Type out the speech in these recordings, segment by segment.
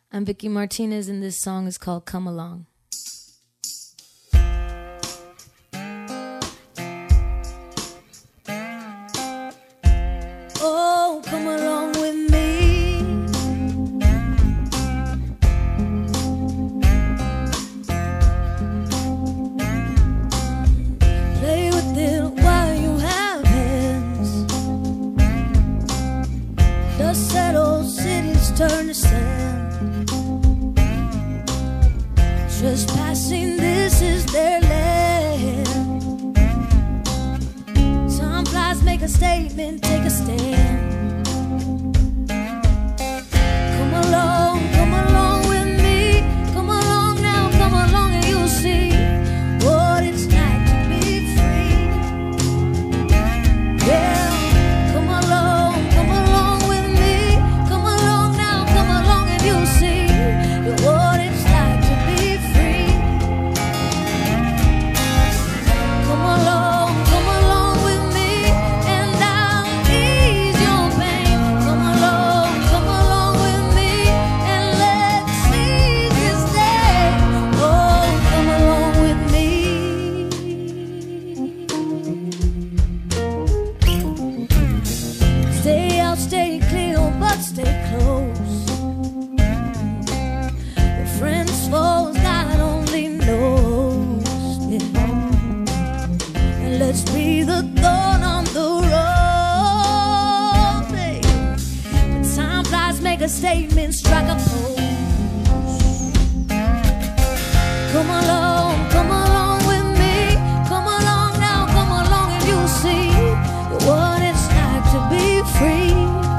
I'm Vicky Martinez, and this song is called Come Along. Oh, come along with me. Play with it while you have hands. Dust settles, cities turn to sand. Trespassing, this is their land. Time flies, make a statement, take a stand. Come along with me. Come along now, come along and you'll see what it's like to be free. Yeah, come along with me. Come along now, come along and you'll see what it's like to be free. Come along with me, and I'll ease your pain. Come along with me, and let's seize this day. Oh, come along with me. Stay out, stay clear, but stay close. Your friends, foes, God only knows. Yeah. And let's be the thorn on the road. Hey. When time flies, make a statement, strike a pose. Come along with me. Come along now, come along and you'll see what it's like to be free.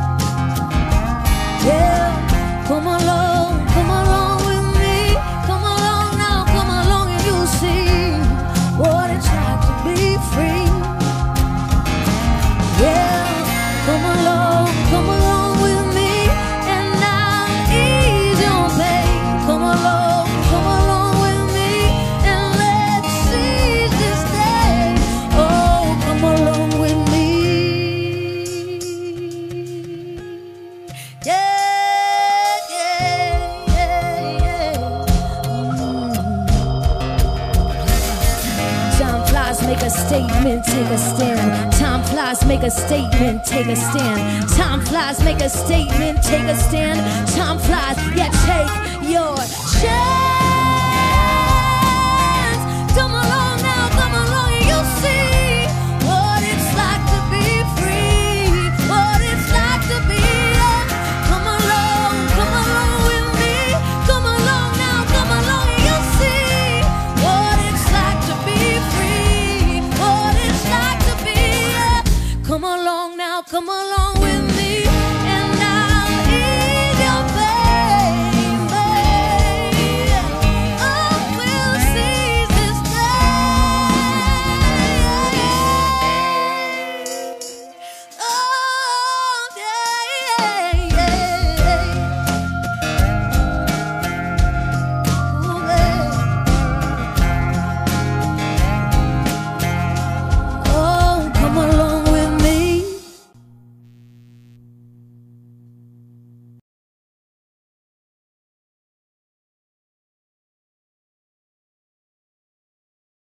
Yeah, come along with me. Come along now, come along and you'll see what it's like to be free. Yeah, come along with me, and I'll ease your pain. Come along with me, and let's seize this day. Oh, come along with me. Yeah. Time flies, make a statement, take a stand. Time flies, make a statement, take a stand. Time flies, make a statement, take a stand. Time flies, yeah, take your chance. Come along now, come along and you'll see what it's like to be free. What it's like to be young. Come along with me. Come along now, come along and you'll see what it's like to be free. What it's like to be young. Come along now, come along with me.